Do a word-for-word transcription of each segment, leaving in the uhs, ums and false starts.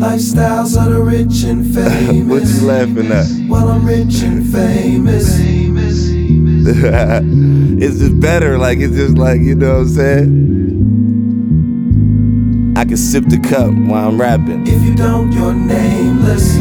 Lifestyles of the rich and famous. What you laughing at? Well, I'm rich and famous. It's just better, like it's just like, you know what I'm saying? I can sip the cup while I'm rapping. If you don't, you're nameless.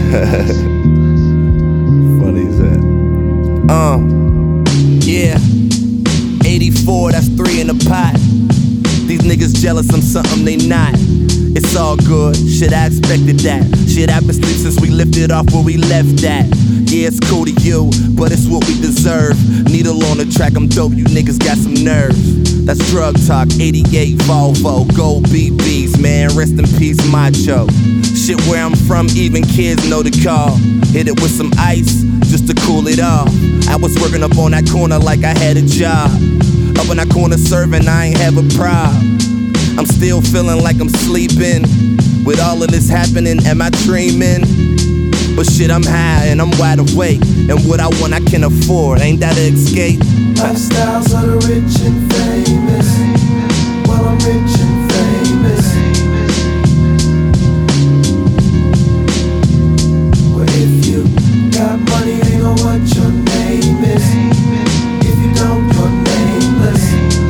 Funny as that. Uh, yeah. eighty-four, that's three in the pot. These niggas jealous, I'm something they not. It's all good, shit, I expected that. Shit, I've been asleep since we lifted off where we left at. Yeah, it's cool to you, but it's what we deserve. Needle on the track, I'm dope, you niggas got some nerve. That's drug talk, eighty-eight Volvo, gold B Bs, man, rest in peace, macho. Shit, where I'm from, even kids know the call. Hit it with some ice, just to cool it off. I was working up on that corner like I had a job. Up in that corner serving, I ain't have a problem. I'm still feeling like I'm sleeping. With all of this happening, am I dreaming? But shit, I'm high and I'm wide awake. And what I want, I can afford. Ain't that an escape? Lifestyles of the rich and famous. Well, I'm rich and famous. Well, if you got money, they know what your name is. If you don't, you're nameless.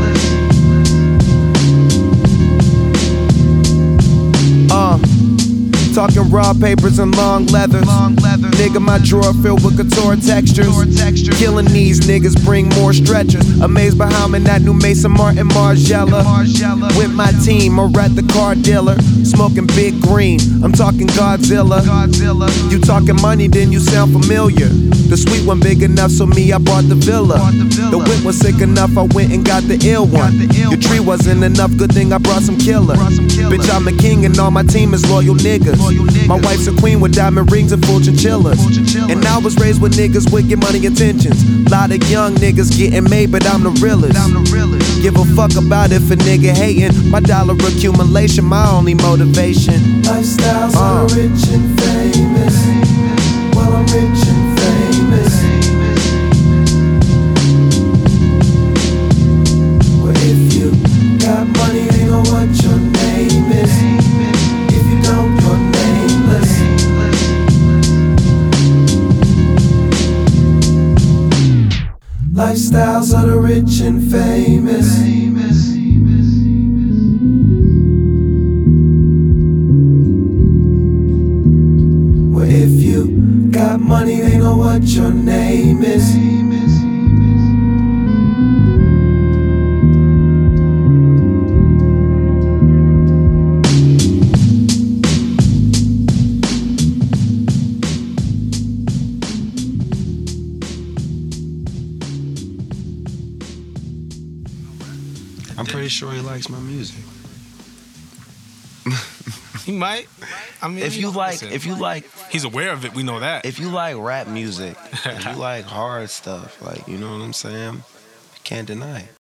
Uh, talking raw papers and long leathers. Long leather. Nigga, my drawer filled with couture textures. textures. Killing these niggas, bring more stretchers. Amazed by how I'm in that new Mason Martin Margiela. Margiela. With my team, or at the car dealer. Smoking big green, I'm talking Godzilla. Godzilla. You talking money, then you sound familiar. The sweet one big enough, so me, I bought the villa. Bought the, villa. The whip was sick enough, I went and got the ill one. The Ill Your tree one. Wasn't enough, good thing I brought some killer. Brought some killer. Bitch, I'm a king and all my team is loyal niggas. Loyal niggas. My wife's a queen with diamond rings and full chinchillas. Full chinchillas. And I was raised with niggas with get money intentions. Lot of young niggas getting made, but I'm the realest. I'm the realest. Give a fuck about if a nigga hating. My dollar accumulation, my only motivation. Lifestyles uh. are rich and famous. Well, I'm rich and famous. Well, if you got money, they know what your name is. If you don't, you're nameless. Lifestyles of the rich and famous. Well, if you got money, they know what your name is. I'm pretty sure he likes my music. He might. I mean, if you like, listen, if you like, he's aware of it. We know that. If you like rap music, if you like hard stuff, like, you know what I'm saying, you can't deny it.